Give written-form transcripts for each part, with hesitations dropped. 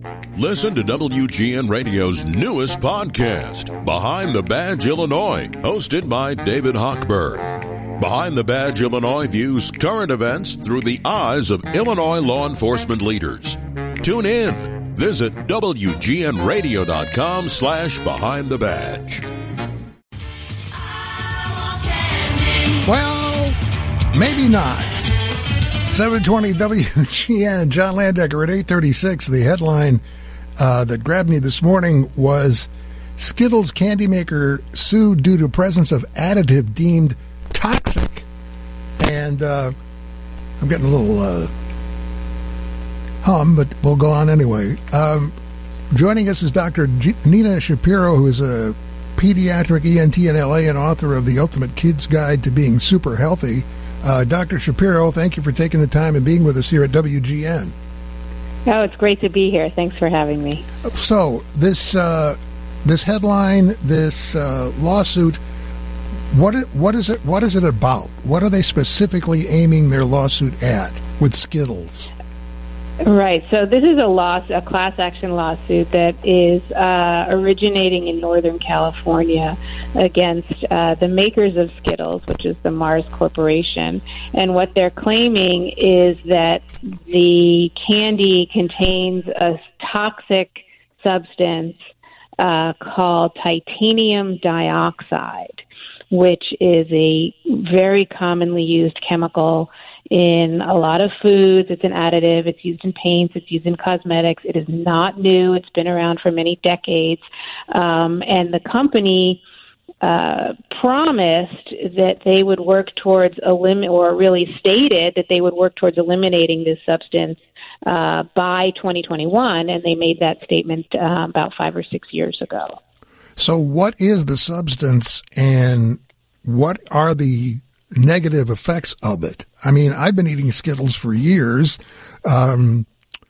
Listen to WGN Radio's newest podcast, Behind the Badge Illinois, hosted by David Hochberg. Behind the Badge Illinois views current events through the eyes of Illinois law enforcement leaders. Tune in. Visit WGNRadio.com/Behind the Badge. Well, maybe not. 720 WGN, John Landecker at 8:36. The headline that grabbed me this morning was Skittles candy maker sued due to presence of additive deemed toxic. And I'm getting a little hum, but we'll go on anyway. Joining us is Dr. Nina Shapiro, who is a pediatric ENT in LA and author of The Ultimate Kid's Guide to Being Super Healthy. Dr. Shapiro, thank you for taking the time and being with us here at WGN. Oh, it's great to be here. Thanks for having me. So this headline, this lawsuit, what is it about? What are they specifically aiming their lawsuit at with Skittles? Right. So this is a class action lawsuit that is originating in Northern California against the makers of Skittles, which is the Mars Corporation. And what they're claiming is that the candy contains a toxic substance called titanium dioxide, which is a very commonly used chemical in a lot of foods. It's an additive. It's used in paints. It's used in cosmetics. It is not new. It's been around for many decades. And the company promised that they would work towards or really stated that they would work towards eliminating this substance by 2021, and they made that statement about 5 or 6 years ago. So what is the substance, and what are the negative effects of it? I mean, I've been eating Skittles for years, and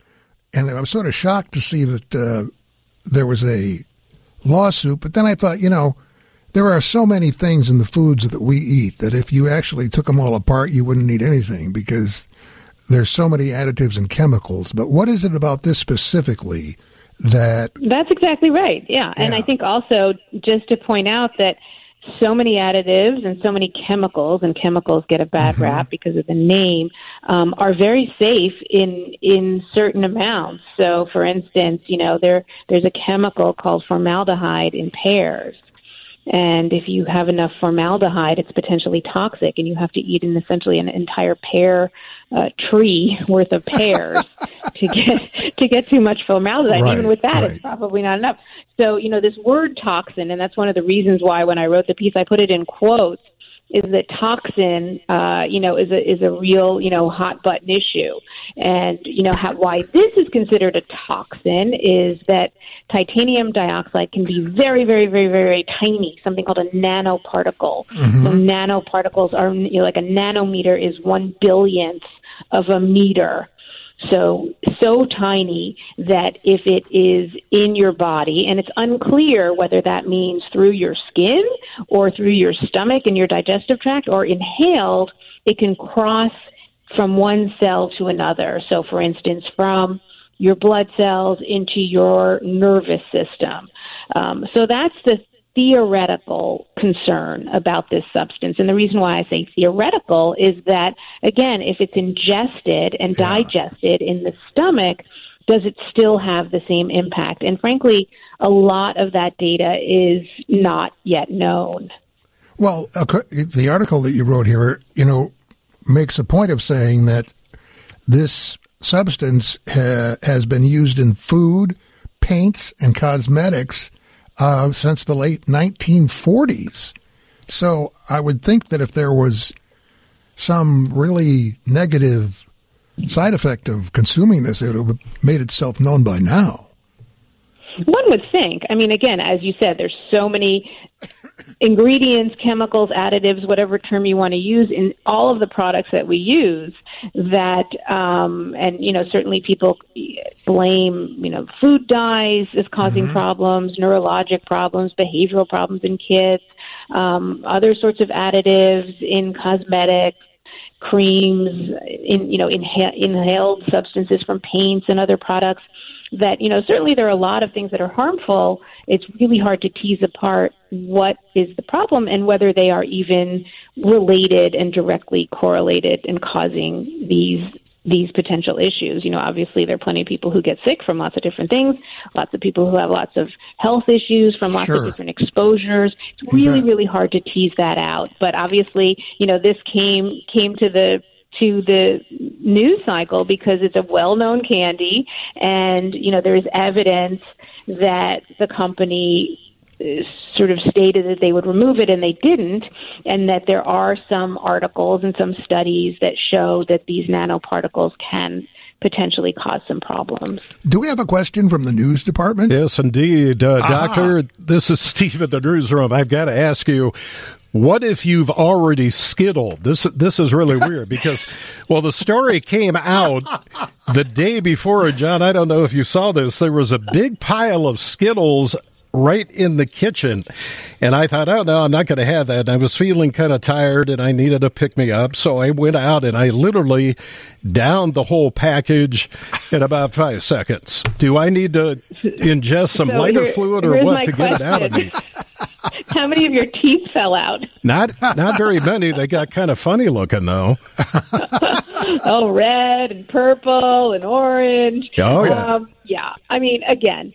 I'm sort of shocked to see that there was a lawsuit. But then I thought, there are so many things in the foods that we eat that if you actually took them all apart, you wouldn't eat anything because there's so many additives and chemicals. But what is it about this specifically that... That's exactly right, yeah. And I think also, just to point out that so many additives and so many chemicals, and chemicals get a bad rap because of the name, are very safe in certain amounts. So, for instance, there's a chemical called formaldehyde in pears. And if you have enough formaldehyde, it's potentially toxic, and you have to eat essentially an entire pear tree worth of pears to get too much formaldehyde. Right, even with that, it's probably not enough. So, this word toxin, and that's one of the reasons why when I wrote the piece, I put it in quotes, is that toxin, is a real, hot button issue. And, why this is considered a toxin is that titanium dioxide can be very, very, very, very, very tiny, something called a nanoparticle. So nanoparticles are, like a nanometer is 1/billionth of a meter. So tiny that if it is in your body, and it's unclear whether that means through your skin or through your stomach and your digestive tract or inhaled, it can cross from one cell to another. So, for instance, from your blood cells into your nervous system. So that's the theoretical concern about this substance. And the reason why I say theoretical is that, again, if it's ingested and digested in the stomach, does it still have the same impact? And frankly, a lot of that data is not yet known. Well, the article that you wrote here, makes a point of saying that this substance has been used in food, paints, and cosmetics since the late 1940s. So I would think that if there was some really negative side effect of consuming this, it would have made itself known by now. One would think. I mean, again, as you said, there's so many ingredients, chemicals, additives, whatever term you want to use in all of the products that we use that, certainly people blame, food dyes as causing problems, neurologic problems, behavioral problems in kids, other sorts of additives in cosmetics, creams, inhaled substances from paints and other products. that, certainly there are a lot of things that are harmful. It's really hard to tease apart what is the problem and whether they are even related and directly correlated in causing these potential issues. Obviously there are plenty of people who get sick from lots of different things, lots of people who have lots of health issues from lots of different exposures. It's really, really hard to tease that out. But obviously, this came to the news cycle because it's a well-known candy, and there is evidence that the company sort of stated that they would remove it and they didn't, and that there are some articles and some studies that show that these nanoparticles can potentially cause some problems. Do we have a question from the news department? Yes, indeed. Doctor, this is Steve at the newsroom. I've got to ask you, what if you've already skittled? This is really weird because, the story came out the day before. John, I don't know if you saw this. There was a big pile of Skittles right in the kitchen. And I thought, oh, no, I'm not going to have that. And I was feeling kind of tired and I needed to pick me up. So I went out and I literally downed the whole package in about 5 seconds. Do I need to ingest some lighter fluid or what to get it out of me? How many of your teeth fell out? Not very many. They got kind of funny looking, though. Oh, red and purple and orange. Oh, yeah. Yeah. I mean, again,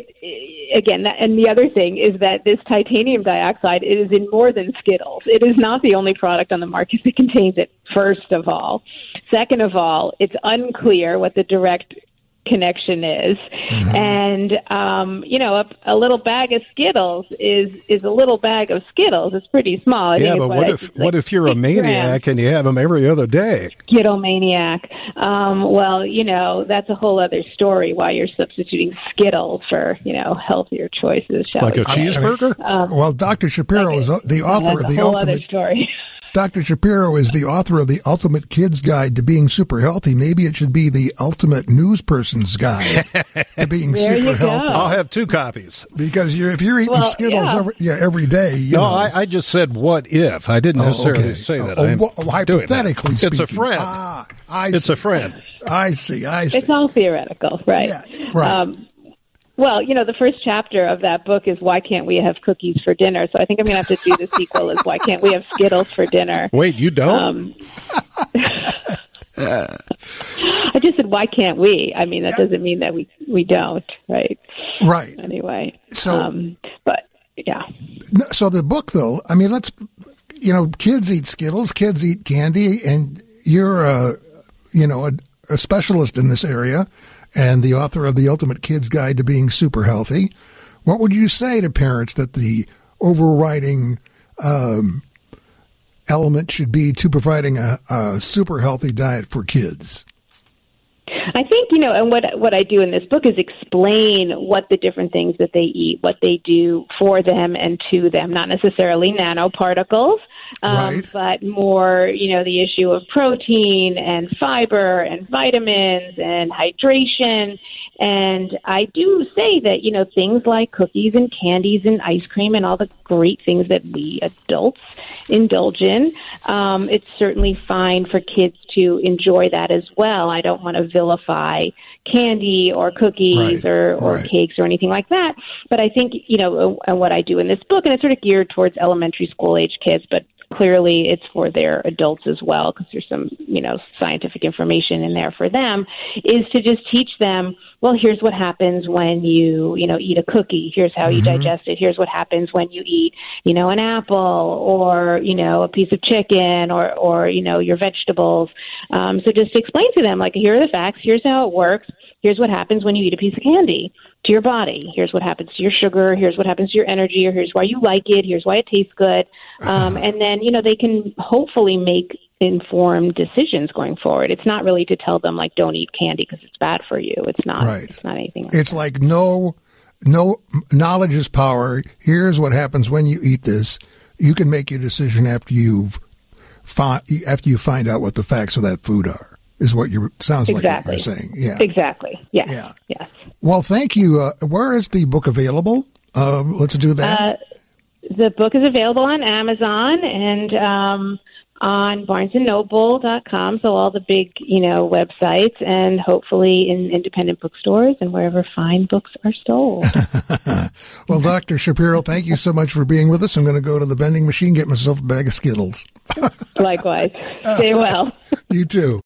and the other thing is that this titanium dioxide is in more than Skittles. It is not the only product on the market that contains it, first of all. Second of all, it's unclear what the direct connection is. And, a little bag of Skittles is a little bag of Skittles. It's pretty small. But what if you're a maniac and you have them every other day? Skittle maniac. That's a whole other story why you're substituting Skittles for, healthier choices. Like a cheeseburger? Dr. Shapiro is the author of the ultimate story. Dr. Shapiro is the author of the Ultimate Kid's Guide to Being Super Healthy. Maybe it should be the Ultimate News Person's Guide to Being Super Healthy. I'll have 2 copies. Because if you're eating Skittles every day, I just said what if. I didn't necessarily say that. Hypothetically speaking. It's a friend. It's a friend. I see. It's all theoretical, right? Yeah, right. The first chapter of that book is Why Can't We Have Cookies for Dinner? So I think I'm going to have to do the sequel is Why Can't We Have Skittles for Dinner? Wait, you don't? I just said, why can't we? I mean, that doesn't mean that we don't, right? Right. Anyway. So, but, yeah. So the book, though, I mean, kids eat Skittles, kids eat candy, and you're, a specialist in this area and the author of The Ultimate Kid's Guide to Being Super Healthy. What would you say to parents that the overriding element should be to providing a super healthy diet for kids? I think, and what I do in this book is explain what the different things that they eat, what they do for them and to them, not necessarily nanoparticles, but more, the issue of protein and fiber and vitamins and hydration. And I do say that, things like cookies and candies and ice cream and all the great things that we adults indulge in, it's certainly fine for kids to enjoy that as well. I don't want to vilify candy or cookies or cakes or anything like that. But I think, and what I do in this book, and it's sort of geared towards elementary school age kids, but clearly it's for their adults as well, because there's some, scientific information in there for them, is to just teach them, well, here's what happens when you, eat a cookie. Here's how you digest it. Here's what happens when you eat, an apple or, a piece of chicken or your vegetables. So just explain to them, like, here are the facts. Here's how it works. Here's what happens when you eat a piece of candy to your body. Here's what happens to your sugar. Here's what happens to your energy. Or here's why you like it. Here's why it tastes good. And then, they can hopefully make informed decisions going forward. It's not really to tell them, like, don't eat candy because it's bad for you. It's not. Right. It's not anything like it's that. Like no knowledge is power. Here's what happens when you eat this. You can make your decision after you find out what the facts of that food are. Is what sounds like what you're saying. Yeah. Exactly. Yes. Yeah. Yes. Well, thank you. Where is the book available? Let's do that. The book is available on Amazon and on BarnesandNoble.com, so all the big, websites, and hopefully in independent bookstores and wherever fine books are sold. Well, Dr. Shapiro, thank you so much for being with us. I'm going to go to the vending machine, get myself a bag of Skittles. Likewise. Stay well. You too.